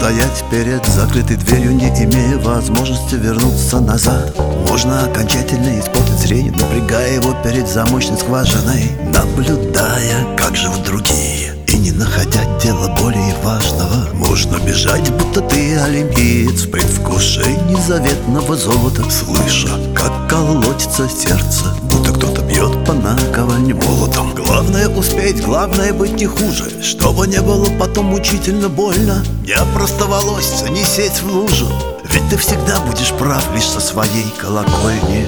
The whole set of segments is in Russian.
стоять перед закрытой дверью, не имея возможности вернуться назад. Можно окончательно испортить зрение, напрягая его перед замочной скважиной, наблюдая, как живут другие, и не находя дела более важного. Можно бежать, будто ты олимпиец, в предвкушении заветного золота, слыша, как колотится сердце, будто кто-то бьет по наковальне молотом. Главное успеть, главное быть не хуже, чтобы не было потом мучительно больно. Не опростоволоситься, не сесть в лужу, ведь ты всегда будешь прав лишь со своей колокольни.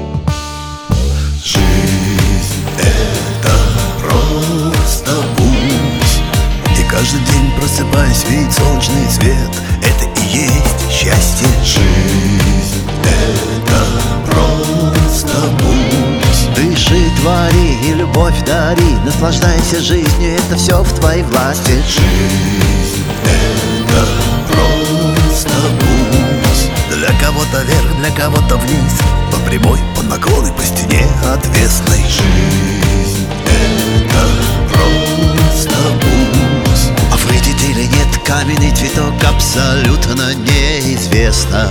Жизнь — это просто путь, и каждый день, просыпаясь, видеть солнечный свет — это и есть счастье. Жизнь — это просто путь. Дыши, твори и любовь дари, наслаждайся жизнью, это все в твоей власти. Жизнь — это просто путь. Для кого-то вверх, для кого-то вниз, по прямой, по наклону, по стене отвесной. Жизнь — это просто путь. А выйдет или нет каменный цветок, абсолютно неизвестно.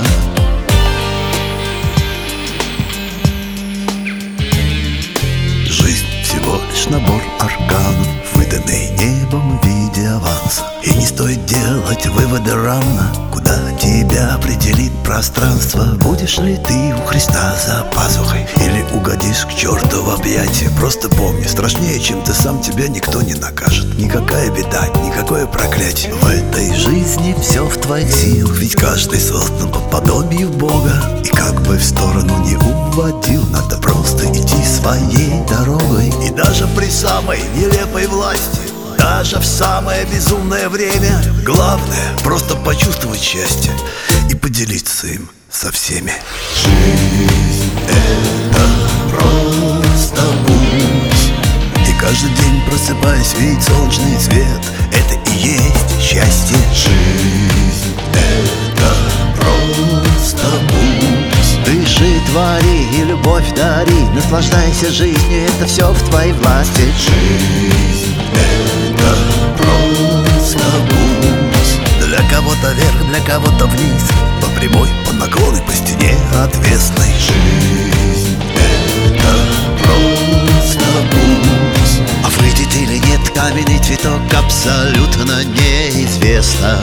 Жизнь всего лишь набор арканов, выданный небом в виде аванса. И не стоит делать выводы рано, куда тебя определит пространство. Будешь ли ты у Христа за пазухой, или угодишь к черту в объятия? Просто помни, страшнее, чем ты сам, тебя никто не накажет. Никакая беда, никакое проклятие. В этой жизни все в твоих силах, ведь каждый создан по подобию Бога. И как бы в сторону не уводил, надо просто идти своей дорогой. И даже при самой нелепой власти, даже в самое безумное время, главное просто почувствовать счастье и поделиться им со всеми. Жизнь — это просто путь, и каждый день, просыпаясь, видеть солнечный свет — это и есть счастье. Жизнь — это просто путь. Дыши, твори и любовь дари, наслаждайся жизнью, это все в твоей власти. Жизнь — это просто путь. Для кого-то вверх, для кого-то вниз, по прямой, по наклону, по стене отвесной. Жизнь — это просто путь. А выйдет или нет каменный цветок, абсолютно неизвестно.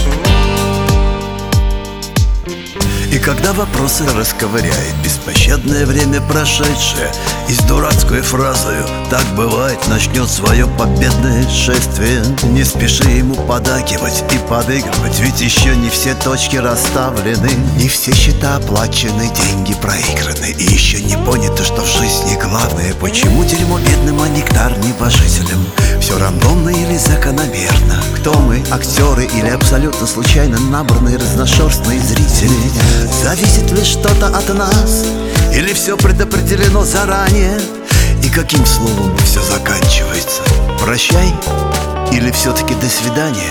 И когда вопросы расковыряет беспощадное время прошедшее, и с дурацкой фразою «так бывает» начнет свое победное шествие, не спеши ему поддакивать и подыгрывать, ведь еще не все точки расставлены, не все счета оплачены, деньги проиграны, и еще не понято, что в жизни главное, почему дерьмо бедным, а нектар небожителям. Все рандомно или закономерно, кто мы, актеры или абсолютно случайно набранные разношерстные зрители? Зависит ли что-то от нас, или все предопределено заранее? И каким словом все заканчивается? Прощай или все-таки до свидания?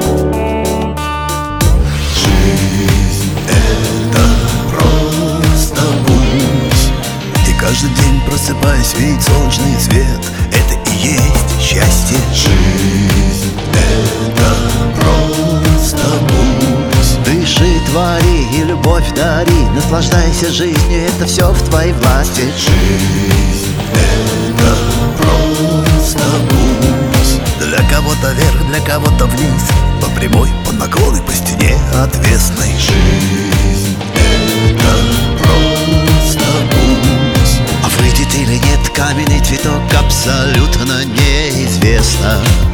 Жизнь — это просто путь, и каждый день, просыпаясь, видеть солнечный свет — это и есть счастье. Жизнь — это просто путь. Дыши, твори и любовь дари, наслаждайся жизнью, это все в твоей власти. Жизнь — это просто путь. Для кого-то вверх, для кого-то вниз, по прямой, по наклону, по стене отвесной. Жизнь — это просто путь. А выйдет или нет каменный цветок, абсолютно неизвестно.